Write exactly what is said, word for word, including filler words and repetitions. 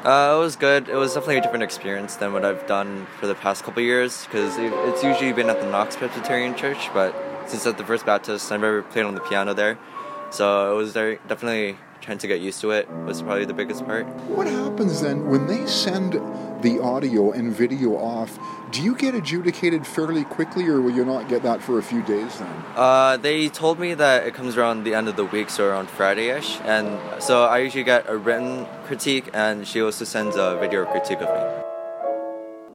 Uh, it was good. It was definitely a different experience than what I've done for the past couple of years, because it, it's usually been at the Knox Presbyterian Church, but since at the First Baptist, I've never played on the piano there, so it was very, definitely trying to get used to it was probably the biggest part. What happens then when they send the audio and video off? Do you get adjudicated fairly quickly, or will you not get that for a few days then? Uh, they told me that it comes around the end of the week, so around Friday-ish, and so I usually get a written critique, and she also sends a video critique of me.